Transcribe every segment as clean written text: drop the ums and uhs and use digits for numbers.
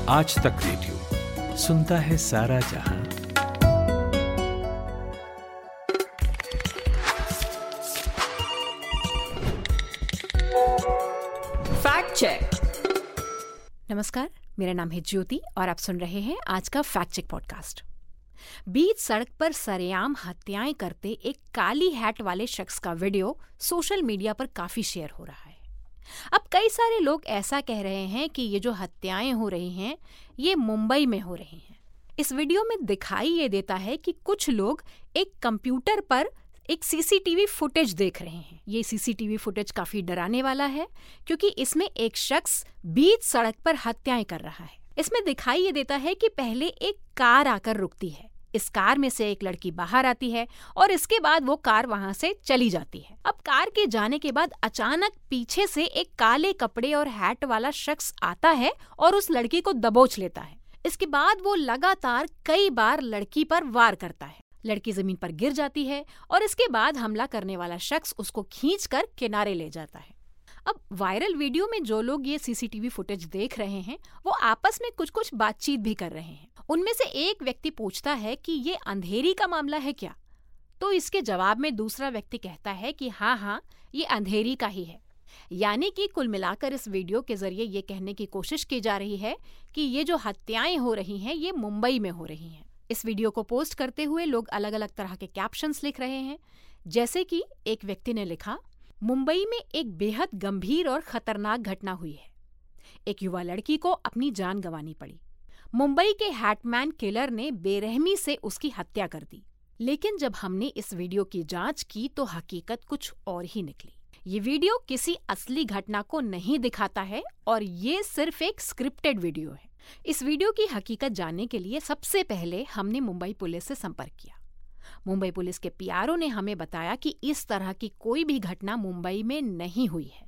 आज तक रेडियो सुनता है सारा जहां। Fact check. नमस्कार, मेरा नाम है ज्योति और आप सुन रहे हैं आज का फैक्ट चेक पॉडकास्ट। बीच सड़क पर सरेआम हत्याएं करते एक काली हैट वाले शख्स का वीडियो सोशल मीडिया पर काफी शेयर हो रहा है। अब कई सारे लोग ऐसा कह रहे हैं कि ये जो हत्याएं हो रही हैं ये मुंबई में हो रही हैं। इस वीडियो में दिखाई ये देता है कि कुछ लोग एक कंप्यूटर पर एक सीसीटीवी फुटेज देख रहे हैं। ये सीसीटीवी फुटेज काफी डराने वाला है क्योंकि इसमें एक शख्स बीच सड़क पर हत्याएं कर रहा है। इसमें दिखाई ये देता है कि पहले एक कार आकर रुकती है, इस कार में से एक लड़की बाहर आती है और इसके बाद वो कार वहां से चली जाती है। अब कार के जाने के बाद अचानक पीछे से एक काले कपड़े और हैट वाला शख्स आता है और उस लड़की को दबोच लेता है। इसके बाद वो लगातार कई बार लड़की पर वार करता है। लड़की जमीन पर गिर जाती है और इसके बाद हमला करने वाला शख्स उसको खींचकर किनारे ले जाता है। अब वायरल वीडियो में जो लोग ये सीसीटीवी फुटेज देख रहे हैं वो आपस में कुछ बातचीत भी कर रहे हैं। उनमें से एक व्यक्ति पूछता है कि ये अंधेरी का मामला है क्या? तो इसके जवाब में दूसरा व्यक्ति कहता है कि हाँ, ये अंधेरी का ही है। यानी कि कुल मिलाकर इस वीडियो के जरिए ये कहने की कोशिश की जा रही है कि ये जो हत्याएं हो रही हैं ये मुंबई में हो रही हैं। इस वीडियो को पोस्ट करते हुए लोग अलग अलग तरह के कैप्शंस लिख रहे हैं। जैसे कि एक व्यक्ति ने लिखा, मुंबई में एक बेहद गंभीर और खतरनाक घटना हुई है। एक युवा लड़की को अपनी जान गंवानी पड़ी। मुंबई के हैटमैन किलर ने बेरहमी से उसकी हत्या कर दी। लेकिन जब हमने इस वीडियो की जांच की तो हकीकत कुछ और ही निकली। ये वीडियो किसी असली घटना को नहीं दिखाता है और ये सिर्फ एक स्क्रिप्टेड वीडियो है। इस वीडियो की हकीकत जानने के लिए सबसे पहले हमने मुंबई पुलिस से संपर्क किया। मुंबई पुलिस के पीआरओ ने हमें बताया कि इस तरह की कोई भी घटना मुंबई में नहीं हुई है।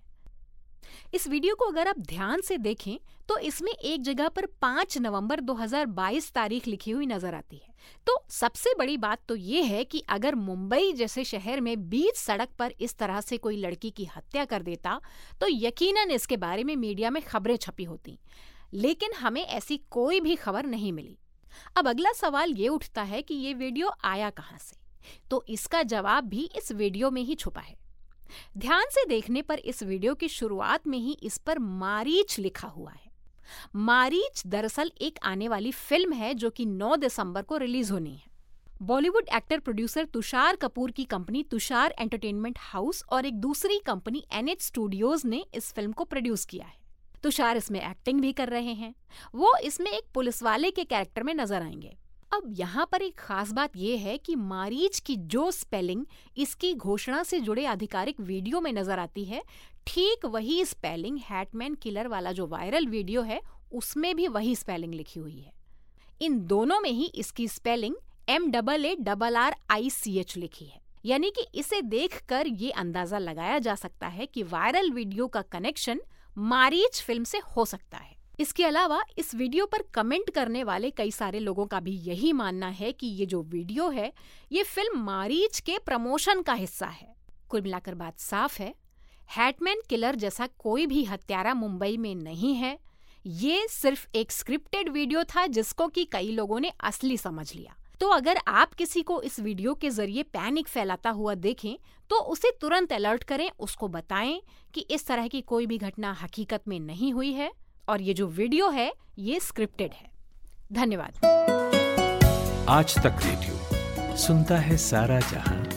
इस वीडियो को अगर आप ध्यान से देखें तो इसमें एक जगह पर 5 नवंबर 2022 तारीख लिखी हुई नजर आती है। तो सबसे बड़ी बात तो ये है कि अगर मुंबई जैसे शहर में बीच सड़क पर इस तरह से कोई लड़की की हत्या कर देता तो यकीनन इसके बारे में मीडिया में खबरें छपी होती, लेकिन हमें ऐसी कोई भी खबर नहीं मिली। अब अगला सवाल ये उठता है कि ये वीडियो आया कहां से? तो इसका जवाब भी इस वीडियो में ही छुपा है। ध्यान से देखने पर इस वीडियो की शुरुआत में ही इस पर मारीच लिखा हुआ है। मारीच दरअसल एक आने वाली फिल्म है जो कि 9 दिसंबर को रिलीज होनी है। बॉलीवुड एक्टर प्रोड्यूसर तुषार कपूर की कंपनी तुषार एंटरटेनमेंट हाउस और एक दूसरी कंपनी NH स्टूडियोज ने इस फिल्म को प्रोड्यूस किया है। तुषार इसमें एक्टिंग भी कर रहे हैं। वो इसमें एक पुलिस वाले के कैरेक्टर में नजर आएंगे। अब यहाँ पर एक खास बात यह है कि मारीच की जो स्पेलिंग इसकी घोषणा से जुड़े आधिकारिक वीडियो में नजर आती है, ठीक वही स्पेलिंग हैटमैन किलर वाला जो वायरल वीडियो है उसमें भी वही स्पेलिंग लिखी हुई है। इन दोनों में ही इसकी स्पेलिंग MAARRICH लिखी है। यानी कि इसे देखकर ये अंदाजा लगाया जा सकता है कि वायरल वीडियो का कनेक्शन मारीच फिल्म से हो सकता है। इसके अलावा इस वीडियो पर कमेंट करने वाले कई सारे लोगों का भी यही मानना है कि ये जो वीडियो है ये फिल्म मारीच के प्रमोशन का हिस्सा है। कुल मिलाकर बात साफ है, हैटमैन किलर जैसा कोई भी हत्यारा मुंबई में नहीं है। ये सिर्फ एक स्क्रिप्टेड वीडियो था जिसको कि कई लोगों ने असली समझ लिया। तो अगर आप किसी को इस वीडियो के जरिए पैनिक फैलाता हुआ देखें तो उसे तुरंत अलर्ट करें, उसको बताएं कि इस तरह की कोई भी घटना हकीकत में नहीं हुई है और ये जो वीडियो है ये स्क्रिप्टेड है। धन्यवाद। आज तक रेडियो सुनता है सारा जहां।